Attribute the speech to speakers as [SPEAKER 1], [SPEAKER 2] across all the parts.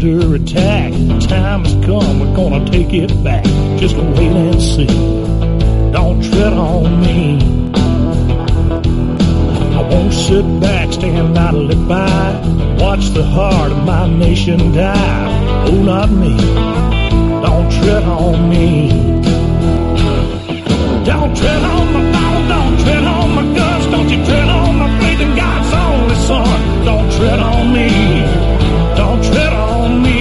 [SPEAKER 1] under attack. Time has come, we're gonna take it back. Just wait and see. Don't tread on me. I won't sit back, stand idly by, watch the heart of my nation die. Oh, not me. Don't tread on me. Don't tread on my Bible, don't tread on my guns, don't you tread on my faith in God's only Son. Don't tread on me, don't tread on me.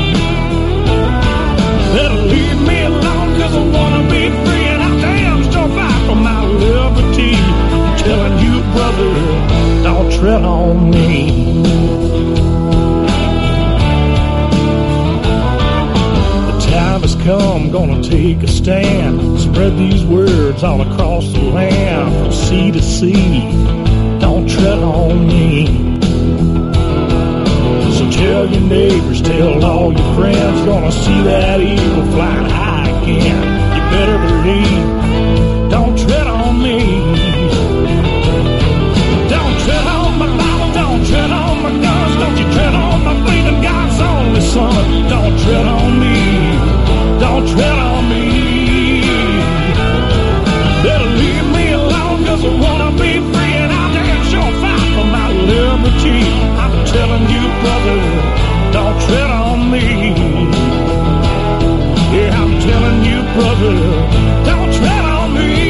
[SPEAKER 1] Better leave me alone, cause I wanna be free, and I damn sure fight for my liberty. I'm telling you, brother, don't tread on me. Time has come, gonna take a stand. Spread these words all across the land, from sea to sea. Don't tread on me. So tell your neighbors, tell all your friends, gonna see that eagle flying high again. You better believe, don't tread on me. Don't tread on my Bible, don't tread on my guns, don't you tread on my faith in God's only Son. Don't tread on me. Don't tread on me. Better leave me alone, cause I wanna be free, and I'll damn sure fight for my liberty. I'm telling you, brother, don't tread on me. Yeah, I'm telling you, brother, don't tread on me.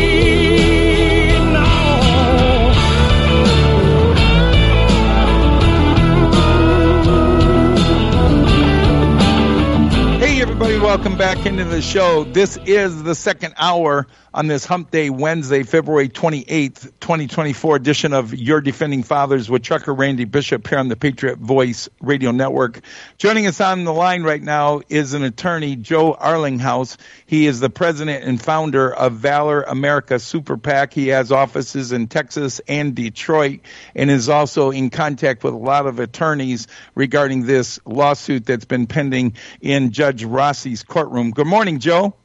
[SPEAKER 2] Everybody, welcome back into the show. This is the second hour on this Hump Day Wednesday, February 28th, 2024 edition of Your Defending Fathers with Trucker Randy Bishop here on the Patriot Voice Radio Network. Joining us on the line right now is an attorney, Joe Arlinghouse. He is the president and founder of Valor America Super PAC. He has offices in Texas and Detroit and is also in contact with a lot of attorneys regarding this lawsuit that's been pending in Judge Rossi's courtroom. Good morning, Joe.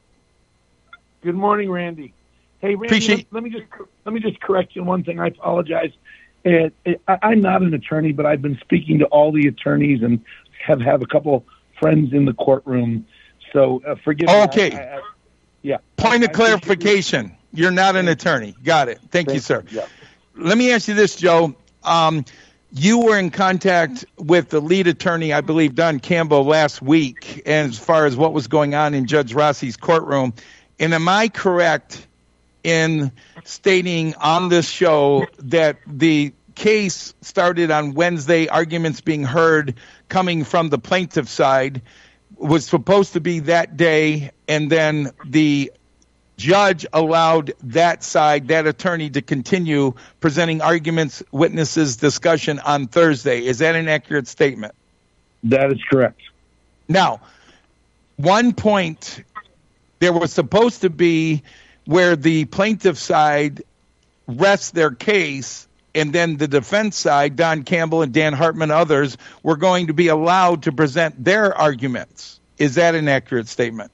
[SPEAKER 3] Good morning, Randy. Hey, Randy, let me just correct you on one thing. I apologize. I'm not an attorney, but I've been speaking to all the attorneys and have a couple friends in the courtroom. So forgive me.
[SPEAKER 2] Okay.
[SPEAKER 3] Yeah.
[SPEAKER 2] Point of clarification. You're not an attorney. Got it. Thank you, sir.
[SPEAKER 3] Yeah.
[SPEAKER 2] Let me ask you this, Joe. You were in contact with the lead attorney, I believe, Don Campbell, last week, as far as what was going on in Judge Rossi's courtroom. And am I correct in stating on this show that the case started on Wednesday, arguments being heard coming from the plaintiff side, was supposed to be that day, and then the judge allowed that side, that attorney, to continue presenting arguments, witnesses, discussion on Thursday? Is that an accurate statement?
[SPEAKER 3] That is correct.
[SPEAKER 2] Now, one point, there was supposed to be where the plaintiff side rests their case, and then the defense side, Don Campbell and Dan Hartman, others, were going to be allowed to present their arguments. Is that an accurate statement?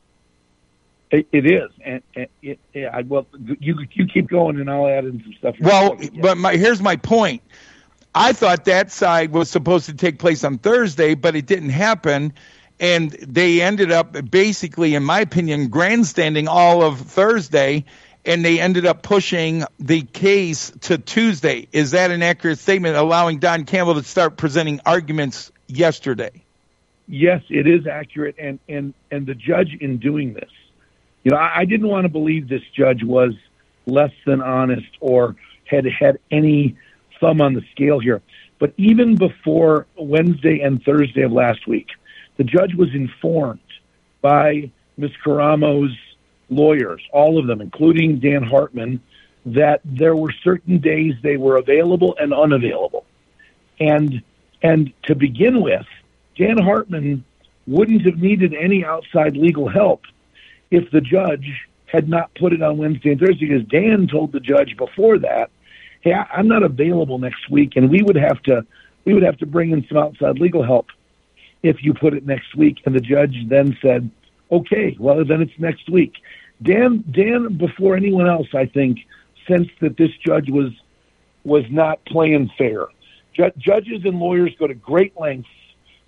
[SPEAKER 3] It is, and well, you keep going, and I'll add in some stuff.
[SPEAKER 2] Well, but here's my point. I thought that side was supposed to take place on Thursday, but it didn't happen, and they ended up basically, in my opinion, grandstanding all of Thursday, and they ended up pushing the case to Tuesday. Is that an accurate statement, allowing Don Campbell to start presenting arguments yesterday?
[SPEAKER 3] Yes, it is accurate, and the judge, in doing this, you know, I didn't want to believe this judge was less than honest or had any thumb on the scale here. But even before Wednesday and Thursday of last week, the judge was informed by Ms. Karamo's lawyers, all of them, including Dan Hartman, that there were certain days they were available and unavailable. And to begin with, Dan Hartman wouldn't have needed any outside legal help if the judge had not put it on Wednesday and Thursday, because Dan told the judge before that, hey, I'm not available next week, and we would have to bring in some outside legal help if you put it next week. And the judge then said, okay, well, then it's next week. Dan, before anyone else, I think, sensed that this judge was not playing fair. Judges and lawyers go to great lengths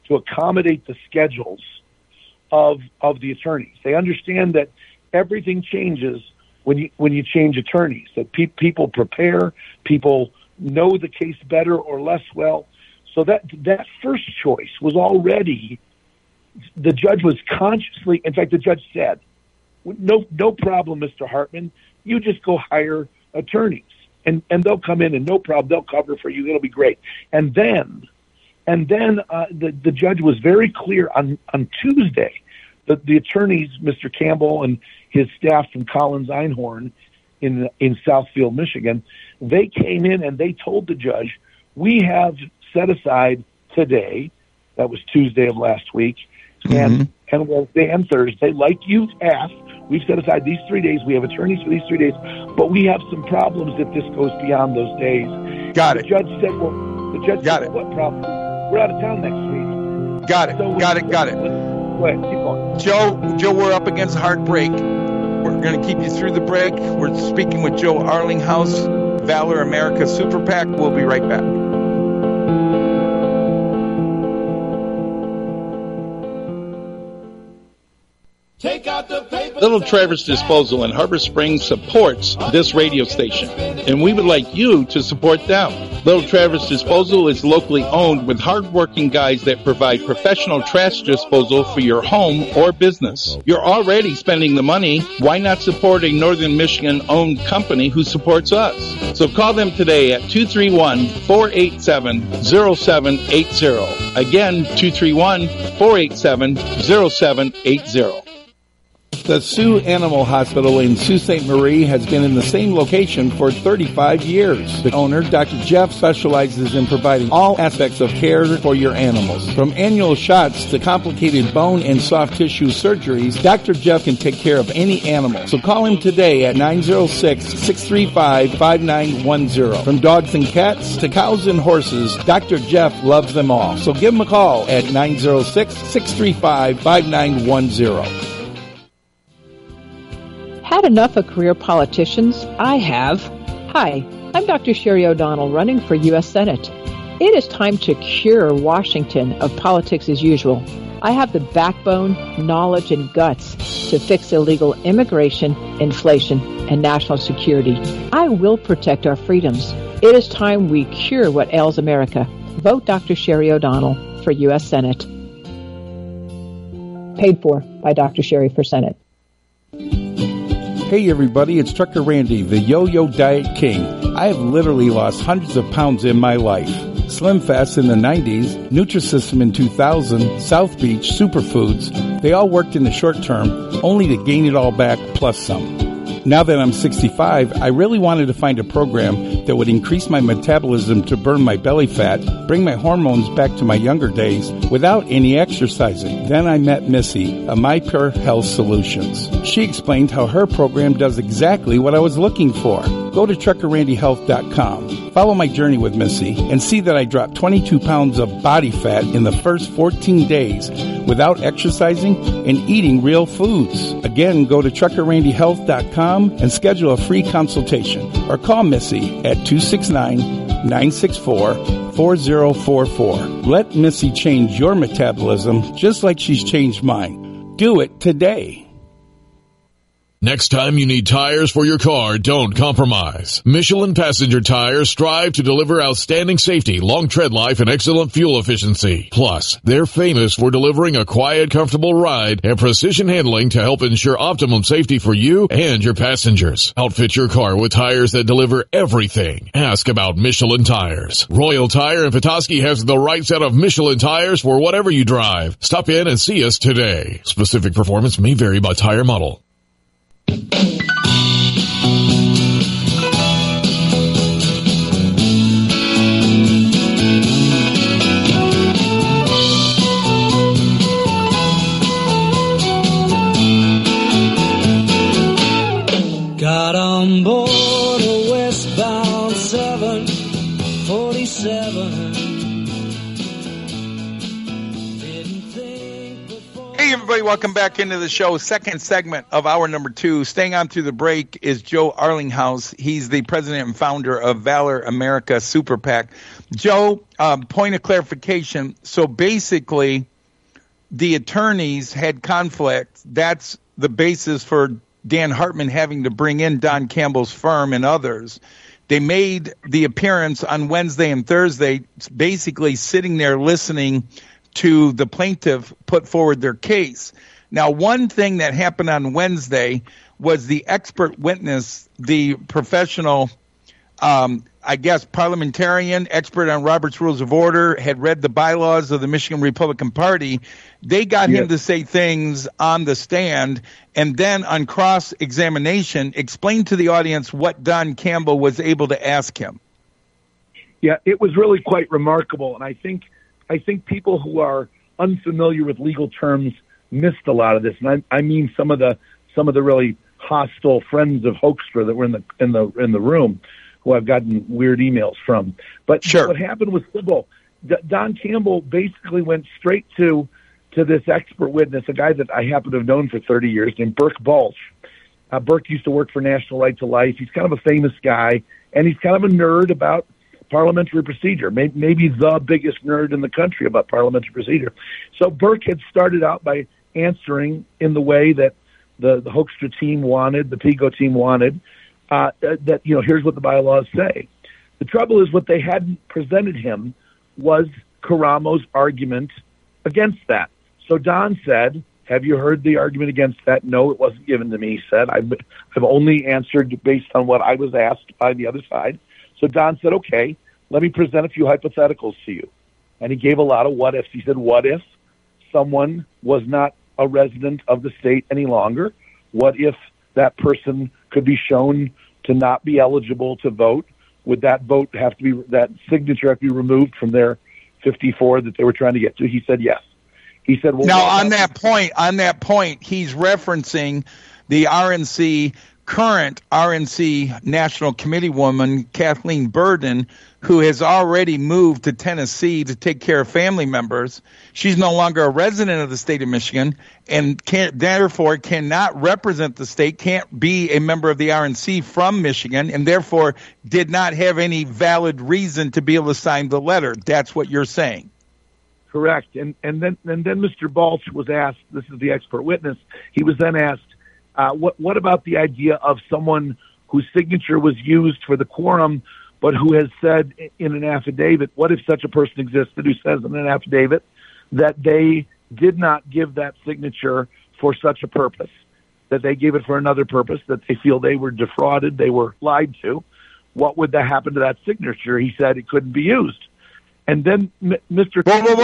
[SPEAKER 3] to accommodate the schedules of the attorneys. They understand that everything changes when you change attorneys, that people prepare, people know the case better or less well. So that first choice was already, the judge was consciously, in fact, the judge said, no problem, Mr. Hartman, you just go hire attorneys and they'll come in and no problem, they'll cover for you, it'll be great. And then the judge was very clear on Tuesday that the attorneys, Mr. Campbell and his staff from Collins Einhorn in Southfield, Michigan, they came in and they told the judge, we have set aside today, that was Tuesday of last week, and Wednesday and Thursday, like you've asked, we've set aside these 3 days. We have attorneys for these 3 days, but we have some problems if this goes beyond those days.
[SPEAKER 2] Got it.
[SPEAKER 3] The judge said, what problem? We're out of town next week.
[SPEAKER 2] Got it.
[SPEAKER 3] So
[SPEAKER 2] Got it.
[SPEAKER 3] Go ahead, keep going.
[SPEAKER 2] Joe, we're up against a hard break. We're going to keep you through the break. We're speaking with Joe Arlinghouse, Valor America Super PAC. We'll be right back.
[SPEAKER 1] Take out the paper.
[SPEAKER 4] Little Traverse Disposal in Harbor Springs supports this radio station, and we would like you to support them. Little Traverse Disposal is locally owned with hardworking guys that provide professional trash disposal for your home or business. You're already spending the money. Why not support a Northern Michigan-owned company who supports us? So call them today at 231-487-0780. Again, 231-487-0780. The Sioux Animal Hospital in Sault Ste. Marie has been in the same location for 35 years. The owner, Dr. Jeff, specializes in providing all aspects of care for your animals. From annual shots to complicated bone and soft tissue surgeries, Dr. Jeff can take care of any animal. So call him today at 906-635-5910. From dogs and cats to cows and horses, Dr. Jeff loves them all. So give him a call at 906-635-5910.
[SPEAKER 5] Had enough of career politicians? I have. Hi, I'm Dr. Sherry O'Donnell running for U.S. Senate. It is time to cure Washington of politics as usual. I have the backbone, knowledge, and guts to fix illegal immigration, inflation, and national security. I will protect our freedoms. It is time we cure what ails America. Vote Dr. Sherry O'Donnell for U.S. Senate. Paid for by Dr. Sherry for Senate.
[SPEAKER 4] Hey everybody, it's Trucker Randy, the Yo-Yo Diet King. I have literally lost hundreds of pounds in my life. Slim Fast in the 90s, Nutrisystem in 2000, South Beach, Superfoods, they all worked in the short term, only to gain it all back plus some. Now that I'm 65, I really wanted to find a program that would increase my metabolism to burn my belly fat, bring my hormones back to my younger days without any exercising. Then I met Missy of My Pure Health Solutions. She explained how her program does exactly what I was looking for. Go to TruckerRandyHealth.com. Follow my journey with Missy and see that I dropped 22 pounds of body fat in the first 14 days without exercising and eating real foods. Again, go to TruckerRandyHealth.com and schedule a free consultation or call Missy at 269-964-4044. Let Missy change your metabolism just like she's changed mine. Do it today.
[SPEAKER 6] Next time you need tires for your car, don't compromise. Michelin passenger tires strive to deliver outstanding safety, long tread life, and excellent fuel efficiency. Plus, they're famous for delivering a quiet, comfortable ride and precision handling to help ensure optimum safety for you and your passengers. Outfit your car with tires that deliver everything. Ask about Michelin tires. Royal Tire in Petoskey has the right set of Michelin tires for whatever you drive. Stop in and see us today. Specific performance may vary by tire model.
[SPEAKER 7] Got on board a westbound 747.
[SPEAKER 2] Hey, everybody, welcome back into the show. Second segment of hour number 2. Staying on through the break is Joe Arlinghouse. He's the president and founder of Valor America Super PAC. Joe, point of clarification. So basically, the attorneys had conflict. That's the basis for Dan Hartman having to bring in Don Campbell's firm and others. They made the appearance on Wednesday and Thursday, basically sitting there listening to the plaintiff put forward their case. Now, one thing that happened on Wednesday was the expert witness, the professional, parliamentarian, expert on Robert's Rules of Order, had read the bylaws of the Michigan Republican Party. They got him to say things on the stand, and then on cross-examination, explain to the audience what Don Campbell was able to ask him.
[SPEAKER 3] Yeah, it was really quite remarkable, and I think people who are unfamiliar with legal terms missed a lot of this, and I mean some of the really hostile friends of Hoekstra that were in the room, who I've gotten weird emails from. But
[SPEAKER 2] sure.
[SPEAKER 3] What happened was simple. Don Campbell basically went straight to this expert witness, a guy that I happen to have known for 30 years, named Burke Balch. Burke used to work for National Right to Life. He's kind of a famous guy, and he's kind of a nerd about parliamentary procedure, maybe the biggest nerd in the country about parliamentary procedure. So Burke had started out by answering in the way that the Hoekstra team wanted, the PIGO team wanted, that, here's what the bylaws say. The trouble is what they hadn't presented him was Karamo's argument against that. So Don said, have you heard the argument against that? No, it wasn't given to me, he said. I've only answered based on what I was asked by the other side. So Don said, okay, let me present a few hypotheticals to you. And he gave a lot of what ifs. He said, what if someone was not a resident of the state any longer? What if that person could be shown to not be eligible to vote? Would that vote have to be, that signature have to be removed from their 54 that they were trying to get to? He said, yes. He said, well,
[SPEAKER 2] now on that point, he's referencing the current RNC National Committee woman, Kathleen Burden, who has already moved to Tennessee to take care of family members. She's no longer a resident of the state of Michigan and therefore cannot represent the state, can't be a member of the RNC from Michigan, and therefore did not have any valid reason to be able to sign the letter. That's what you're saying.
[SPEAKER 3] Correct. And then Mr. Balch was asked, this is the expert witness, he was then asked, what about the idea of someone whose signature was used for the quorum, but who has said in an affidavit, what if such a person existed who says in an affidavit that they did not give that signature for such a purpose, that they gave it for another purpose, that they feel they were defrauded, they were lied to? What would that happen to that signature? He said it couldn't be used. And then Mr.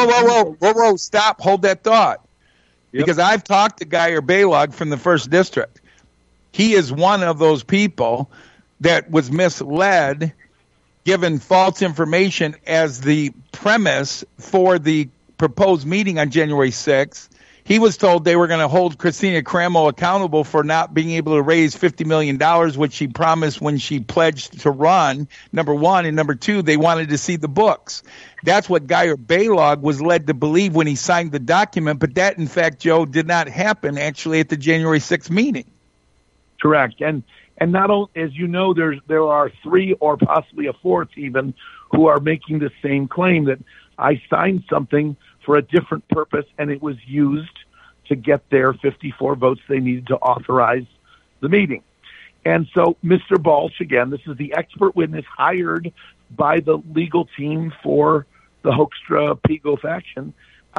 [SPEAKER 2] Whoa, stop, hold that thought. Yep. Because I've talked to Geyer Baylog from the 1st District. He is one of those people that was misled, given false information as the premise for the proposed meeting on January 6th. He was told they were going to hold Christina Cramo accountable for not being able to raise $50 million, which she promised when she pledged to run, number one. And number two, they wanted to see the books. That's what Geyer Baylog was led to believe when he signed the document. But that, in fact, Joe, did not happen actually at the January 6th meeting.
[SPEAKER 3] Correct. And not only, as you know, there are 3 or possibly a 4th even who are making the same claim that I signed something for a different purpose, and it was used to get their 54 votes they needed to authorize the meeting. And so Mr. Balch, again, this is the expert witness hired by the legal team for the Hoekstra PIGO faction.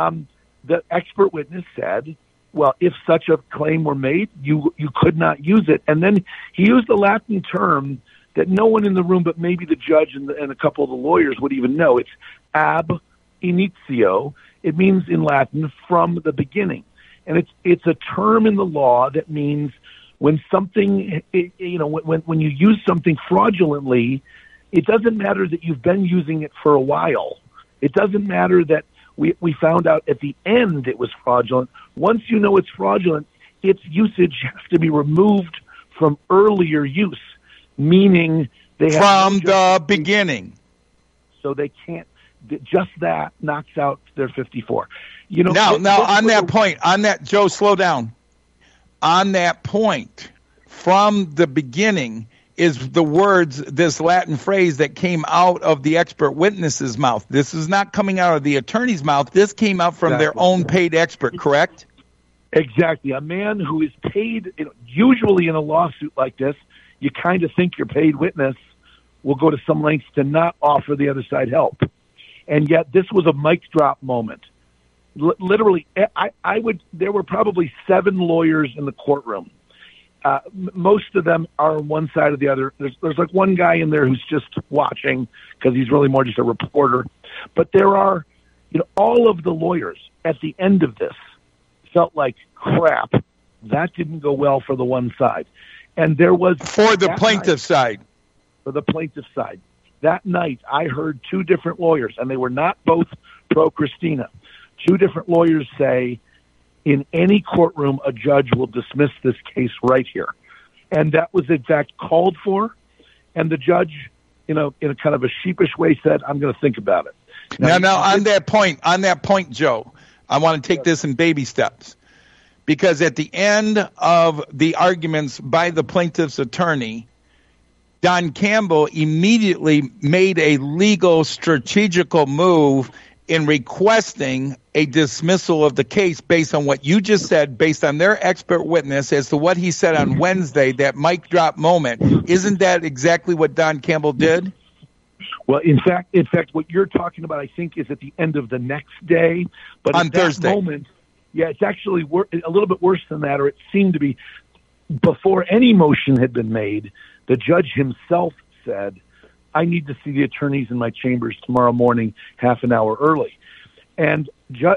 [SPEAKER 3] The expert witness said, well, if such a claim were made, you could not use it. And then he used a Latin term that no one in the room but maybe the judge and a couple of the lawyers would even know. It's ab initio. It means in Latin from the beginning. And it's a term in the law that means when something, when you use something fraudulently, it doesn't matter that you've been using it for a while. It doesn't matter that we found out at the end it was fraudulent. Once you know it's fraudulent, its usage has to be removed from earlier use, meaning they have
[SPEAKER 2] from the beginning.
[SPEAKER 3] So they can't. Just that knocks out their 54.
[SPEAKER 2] Now, on that, Joe, slow down. On that point, from the beginning is the words, this Latin phrase that came out of the expert witness's mouth. This is not coming out of the attorney's mouth. This came out from their own paid expert, correct?
[SPEAKER 3] Exactly. A man who is paid, usually in a lawsuit like this, you kind of think your paid witness will go to some lengths to not offer the other side help. And yet this was a mic drop moment. Literally, there were probably 7 lawyers in the courtroom. Most of them are on one side or the other. There's like one guy in there who's just watching because he's really more just a reporter. But there are, all of the lawyers at the end of this felt like crap. That didn't go well for the one side. And there was
[SPEAKER 2] for the plaintiff side.
[SPEAKER 3] For the plaintiff side. That night, I heard 2 different lawyers, and they were not both pro-Christina. 2 different lawyers say, in any courtroom, a judge will dismiss this case right here. And that was, in fact, called for. And the judge, in a kind of a sheepish way, said, I'm going to think about it.
[SPEAKER 2] Now, on that point, Joe, I want to take this in baby steps. Because at the end of the arguments by the plaintiff's attorney, Don Campbell immediately made a legal strategical move in requesting a dismissal of the case based on what you just said, based on their expert witness as to what he said on Wednesday, that mic drop moment. Isn't that exactly what Don Campbell did?
[SPEAKER 3] Well, in fact, what you're talking about, I think, is at the end of the next day. But
[SPEAKER 2] on Thursday.
[SPEAKER 3] Moment, yeah, it's actually a little bit worse than that, or it seemed to be. Before any motion had been made, the judge himself said, I need to see the attorneys in my chambers tomorrow morning, half an hour early. And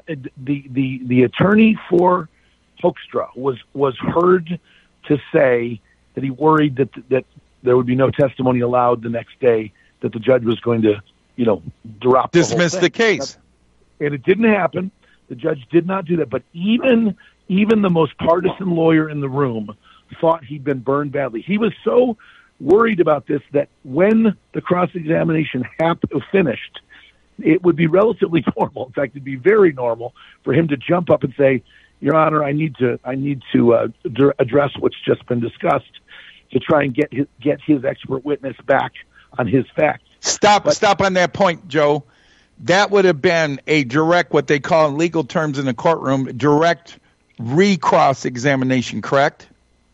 [SPEAKER 3] the attorney for Hoekstra was heard to say that he worried that there would be no testimony allowed the next day, that the judge was going to,
[SPEAKER 2] dismiss the case.
[SPEAKER 3] And it didn't happen. The judge did not do that. But even the most partisan lawyer in the room thought he'd been burned badly. He was so worried about this that when the cross-examination finished, it would be relatively normal. In fact, it'd be very normal for him to jump up and say, Your Honor, I need to address what's just been discussed to try and get his expert witness back on his facts.
[SPEAKER 2] Stop on that point, Joe. That would have been a direct, what they call in legal terms in the courtroom, direct recross examination, correct?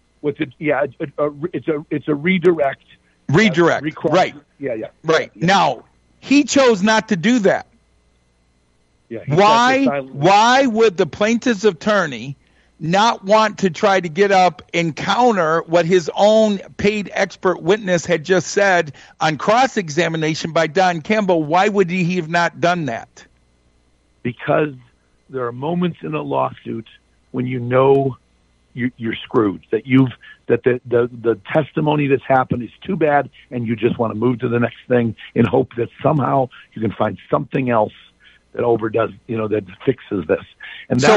[SPEAKER 3] It's a redirect.
[SPEAKER 2] Redirect, right.
[SPEAKER 3] Yeah.
[SPEAKER 2] Right. Yeah. Now, he chose not to do that.
[SPEAKER 3] Yeah.
[SPEAKER 2] Why would the plaintiff's attorney not want to try to get up and counter what his own paid expert witness had just said on cross-examination by Don Campbell? Why would he have not done that?
[SPEAKER 3] Because there are moments in a lawsuit when you're screwed, that the testimony that's happened is too bad, and you just want to move to the next thing in hope that somehow you can find something else that overdoes, that fixes this. And
[SPEAKER 2] so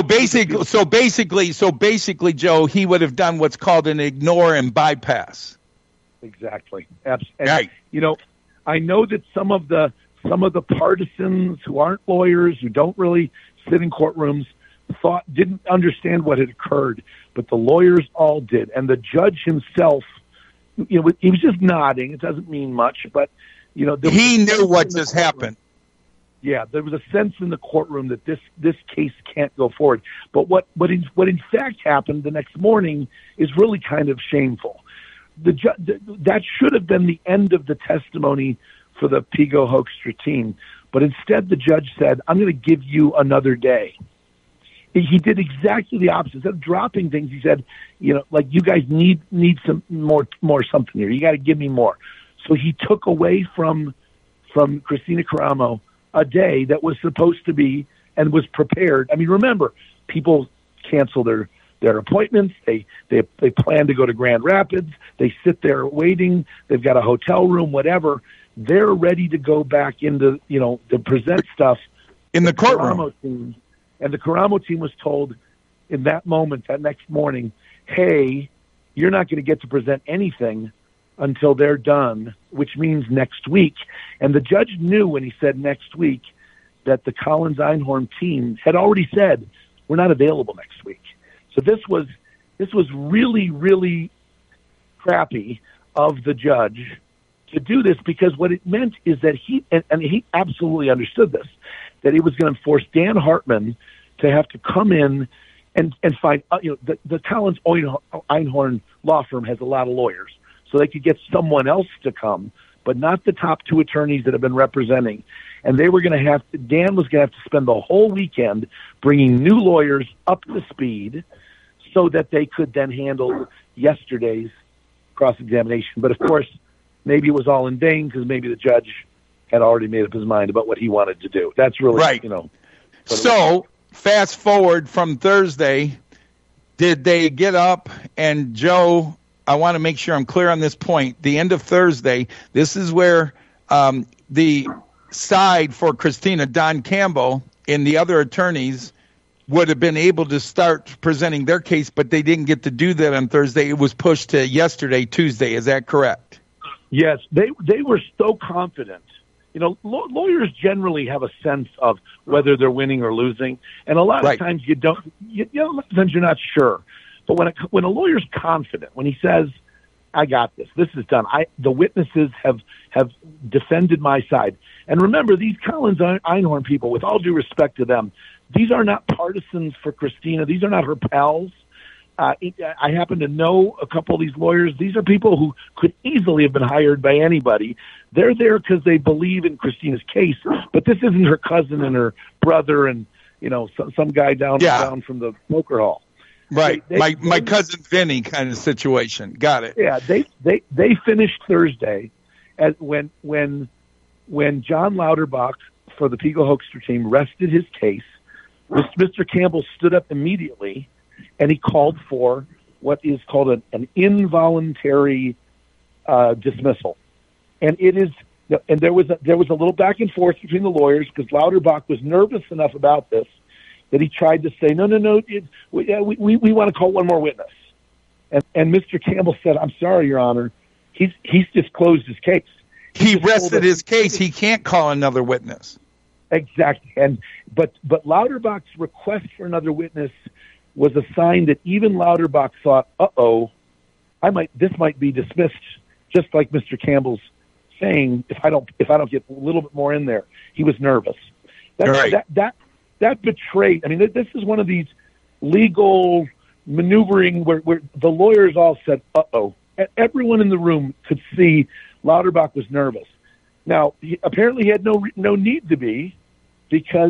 [SPEAKER 2] basically, Joe, he would have done what's called an ignore and bypass.
[SPEAKER 3] Exactly. And,
[SPEAKER 2] right.
[SPEAKER 3] I know that some of the partisans who aren't lawyers, who don't really sit in courtrooms, didn't understand what had occurred, but the lawyers all did. And the judge himself, he was just nodding. It doesn't mean much, but
[SPEAKER 2] he knew what just happened.
[SPEAKER 3] Yeah, there was a sense in the courtroom that this case can't go forward. But what in fact happened the next morning is really kind of shameful. That should have been the end of the testimony for the Pigo Hoekstra team, but instead the judge said, I'm going to give you another day. He did exactly the opposite. Instead of dropping things, he said, you guys need some more something here. You got to give me more. So he took away from Christina Karamo a day that was supposed to be and was prepared. I mean, remember, people cancel their appointments. They plan to go to Grand Rapids. They sit there waiting. They've got a hotel room, whatever. They're ready to go back into, to present stuff
[SPEAKER 2] in the courtroom.
[SPEAKER 3] And the Karamo team was told in that moment, that next morning, hey, you're not going to get to present anything until they're done, which means next week. And the judge knew when he said next week, that the Collins-Einhorn team had already said, we're not available next week. So this was really, really crappy of the judge to do this, because what it meant is that he absolutely understood this, that he was going to force Dan Hartman to have to come in and find, the Collins-Einhorn law firm has a lot of lawyers, so they could get someone else to come, but not the top two attorneys that have been representing. And they were going to Dan was going to have to spend the whole weekend bringing new lawyers up to speed so that they could then handle yesterday's cross-examination. But of course, maybe it was all in vain, because maybe the judge had already made up his mind about what he wanted to do. That's really,
[SPEAKER 2] right. So fast forward from Thursday, did they get up and Joe, I want to make sure I'm clear on this point. The end of Thursday, this is where the side for Christina, Don Campbell, and the other attorneys would have been able to start presenting their case, but they didn't get to do that on Thursday. It was pushed to yesterday, Tuesday. Is that correct?
[SPEAKER 3] Yes, they were so confident. Lawyers generally have a sense of whether they're winning or losing, and a lot of times you don't. A lot of times you're not sure. But when a lawyer's confident, when he says, "I got this. This is done. The witnesses have defended my side." And remember, these Collins-Einhorn people, with all due respect to them, these are not partisans for Christina. These are not her pals. I happen to know a couple of these lawyers. These are people who could easily have been hired by anybody. They're there because they believe in Christina's case, but this isn't her cousin and her brother and some guy down from the poker hall.
[SPEAKER 2] Right, my cousin Vinny kind of situation. Got it.
[SPEAKER 3] Yeah, they finished Thursday when John Lauterbach for the Pico Hoekstra team rested his case. Mr. Campbell stood up immediately, and he called for what is called an involuntary dismissal. And it is, and there was a little back and forth between the lawyers, because Lauterbach was nervous enough about this that he tried to say, no, we want to call one more witness. And Mr. Campbell said, "I'm sorry, Your Honor, he's just closed his case.
[SPEAKER 2] He rested his case. He can't call another witness."
[SPEAKER 3] Exactly. But Lauterbach's request for another witness was a sign that even Lauterbach thought, this might be dismissed, just like Mr. Campbell's saying, if I don't get a little bit more in there. He was nervous. That betrayed. I mean, this is one of these legal maneuvering where the lawyers all said, Everyone in the room could see Lauterbach was nervous. Now, apparently he had no need to be, because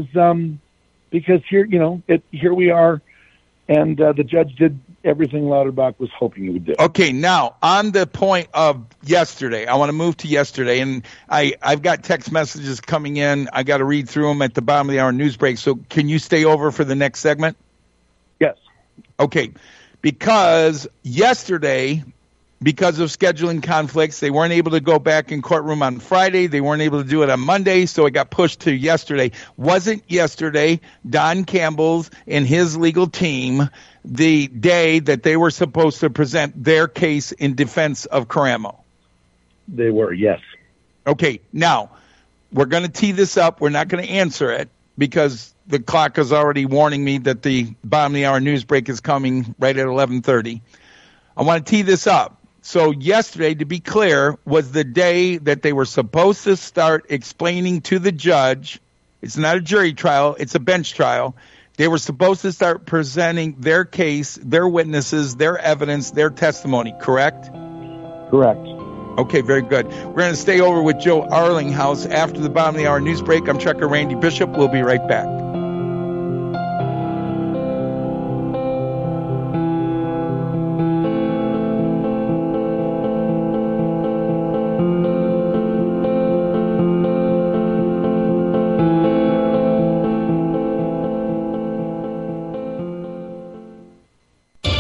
[SPEAKER 3] here we are, and the judge did everything Lauterbach was hoping he would do.
[SPEAKER 2] Okay, now on the point of yesterday, I want to move to yesterday, and I've got text messages coming in. I got to read through them at the bottom of the hour news break. So can you stay over for the next segment?
[SPEAKER 3] Yes.
[SPEAKER 2] Okay, because yesterday, because of scheduling conflicts, they weren't able to go back in courtroom on Friday. They weren't able to do it on Monday, so it got pushed to yesterday. Wasn't yesterday Don Campbell's and his legal team the day that they were supposed to present their case in defense of Caramo?
[SPEAKER 3] They were, yes.
[SPEAKER 2] Okay, now, we're going to tee this up. We're not going to answer it, because the clock is already warning me that the bottom of the hour news break is coming right at 11:30. I want to tee this up. So yesterday, to be clear, was the day that they were supposed to start explaining to the judge. It's not a jury trial. It's a bench trial. They were supposed to start presenting their case, their witnesses, their evidence, their testimony, correct?
[SPEAKER 3] Correct.
[SPEAKER 2] Okay, very good. We're going to stay over with Joe Arlinghouse after the bottom of the hour news break. I'm Trucker Randy Bishop. We'll be right back.